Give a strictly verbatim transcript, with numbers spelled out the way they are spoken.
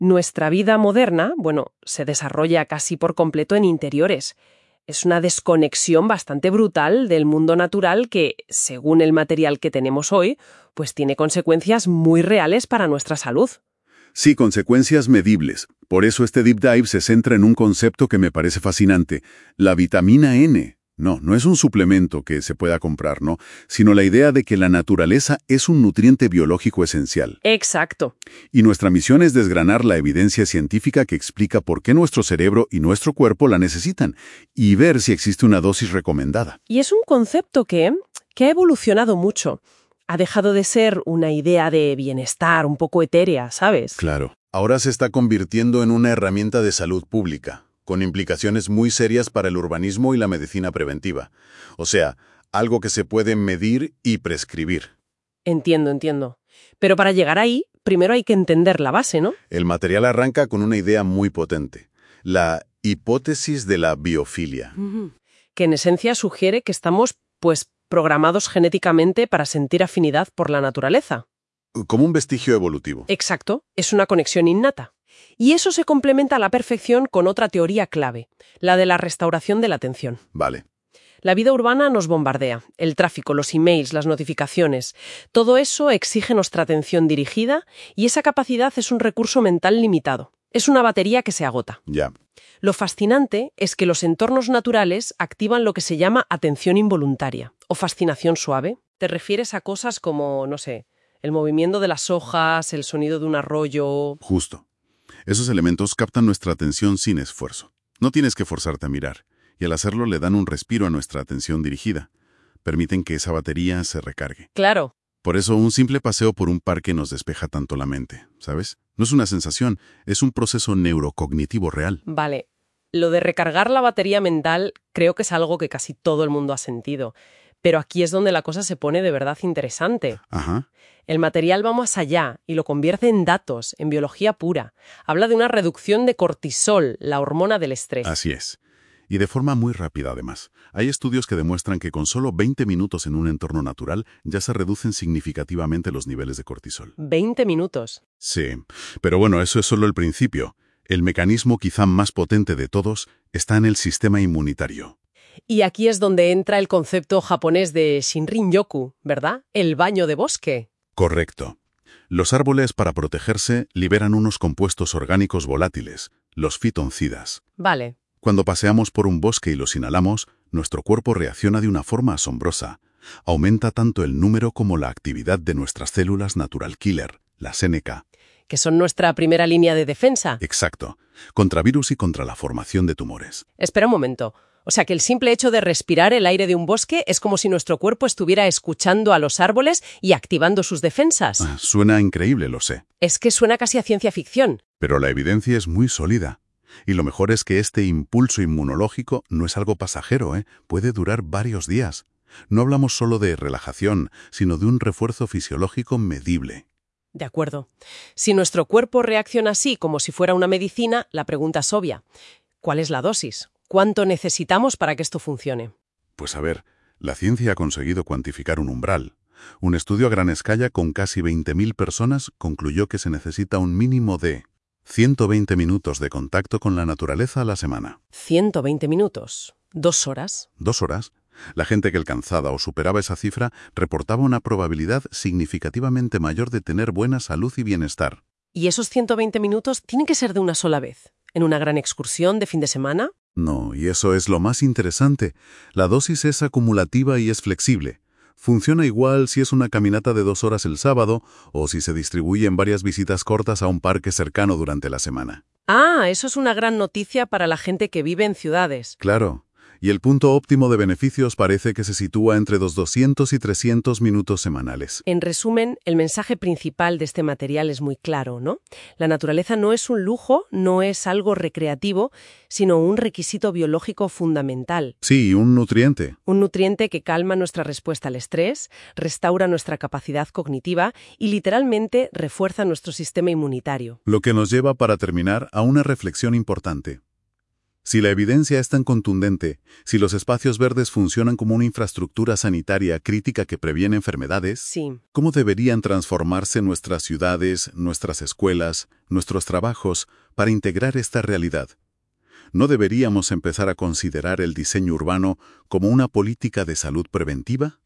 Nuestra vida moderna, bueno, se desarrolla casi por completo en interiores. Es una desconexión bastante brutal del mundo natural que, según el material que tenemos hoy, pues tiene consecuencias muy reales para nuestra salud. Sí, consecuencias medibles. Por eso este deep dive se centra en un concepto que me parece fascinante, la vitamina N. No, no es un suplemento que se pueda comprar, ¿no? Sino la idea de que la naturaleza es un nutriente biológico esencial. Exacto. Y nuestra misión es desgranar la evidencia científica que explica por qué nuestro cerebro y nuestro cuerpo la necesitan y ver si existe una dosis recomendada. Y es un concepto que, que ha evolucionado mucho. Ha dejado de ser una idea de bienestar un poco etérea, ¿sabes? Claro. Ahora se está convirtiendo en una herramienta de salud pública, con implicaciones muy serias para el urbanismo y la medicina preventiva. O sea, algo que se puede medir y prescribir. Entiendo, entiendo. Pero para llegar ahí, primero hay que entender la base, ¿no? El material arranca con una idea muy potente, la hipótesis de la biofilia. Uh-huh. Que en esencia sugiere que estamos, pues, programados genéticamente para sentir afinidad por la naturaleza. Como un vestigio evolutivo. Exacto, es una conexión innata. Y eso se complementa a la perfección con otra teoría clave, la de la restauración de la atención. Vale. La vida urbana nos bombardea, el tráfico, los emails, las notificaciones. Todo eso exige nuestra atención dirigida y esa capacidad es un recurso mental limitado. Es una batería que se agota. Ya. Lo fascinante es que los entornos naturales activan lo que se llama atención involuntaria o fascinación suave. Te refieres a cosas como, no sé, el movimiento de las hojas, el sonido de un arroyo. Justo. Esos elementos captan nuestra atención sin esfuerzo. No tienes que forzarte a mirar, y al hacerlo le dan un respiro a nuestra atención dirigida. Permiten que esa batería se recargue. Claro. Por eso un simple paseo por un parque nos despeja tanto la mente, ¿sabes? No es una sensación, es un proceso neurocognitivo real. Vale. Lo de recargar la batería mental creo que es algo que casi todo el mundo ha sentido. Pero aquí es donde la cosa se pone de verdad interesante. Ajá. El material va más allá y lo convierte en datos, en biología pura. Habla de una reducción de cortisol, la hormona del estrés. Así es. Y de forma muy rápida, además. Hay estudios que demuestran que con solo veinte minutos en un entorno natural ya se reducen significativamente los niveles de cortisol. veinte minutos. Sí, pero bueno, eso es solo el principio. El mecanismo quizá más potente de todos está en el sistema inmunitario. Y aquí es donde entra el concepto japonés de Shinrin-yoku, ¿verdad? El baño de bosque. Correcto. Los árboles, para protegerse, liberan unos compuestos orgánicos volátiles, los fitoncidas. Vale. Cuando paseamos por un bosque y los inhalamos, nuestro cuerpo reacciona de una forma asombrosa. Aumenta tanto el número como la actividad de nuestras células natural killer, las N K. Que son nuestra primera línea de defensa. Exacto. Contra virus y contra la formación de tumores. Espera un momento. O sea que el simple hecho de respirar el aire de un bosque es como si nuestro cuerpo estuviera escuchando a los árboles y activando sus defensas. Ah, suena increíble, lo sé. Es que suena casi a ciencia ficción. Pero la evidencia es muy sólida. Y lo mejor es que este impulso inmunológico no es algo pasajero, ¿eh? Puede durar varios días. No hablamos solo de relajación, sino de un refuerzo fisiológico medible. De acuerdo. Si nuestro cuerpo reacciona así como si fuera una medicina, la pregunta es obvia. ¿Cuál es la dosis? ¿Cuánto necesitamos para que esto funcione? Pues a ver, la ciencia ha conseguido cuantificar un umbral. Un estudio a gran escala con casi veinte mil personas concluyó que se necesita un mínimo de ciento veinte minutos de contacto con la naturaleza a la semana. ciento veinte minutos. ¿Dos horas? ¿Dos horas? La gente que alcanzaba o superaba esa cifra reportaba una probabilidad significativamente mayor de tener buena salud y bienestar. ¿Y esos ciento veinte minutos tienen que ser de una sola vez? ¿En una gran excursión de fin de semana? No, y eso es lo más interesante. La dosis es acumulativa y es flexible. Funciona igual si es una caminata de dos horas el sábado o si se distribuye en varias visitas cortas a un parque cercano durante la semana. Ah, eso es una gran noticia para la gente que vive en ciudades. Claro. Y el punto óptimo de beneficios parece que se sitúa entre los doscientos y trescientos minutos semanales. En resumen, el mensaje principal de este material es muy claro, ¿no? La naturaleza no es un lujo, no es algo recreativo, sino un requisito biológico fundamental. Sí, un nutriente. Un nutriente que calma nuestra respuesta al estrés, restaura nuestra capacidad cognitiva y literalmente refuerza nuestro sistema inmunitario. Lo que nos lleva, para terminar, a una reflexión importante. Si la evidencia es tan contundente, si los espacios verdes funcionan como una infraestructura sanitaria crítica que previene enfermedades, Sí. ¿cómo deberían transformarse nuestras ciudades, nuestras escuelas, nuestros trabajos para integrar esta realidad? ¿No deberíamos empezar a considerar el diseño urbano como una política de salud preventiva?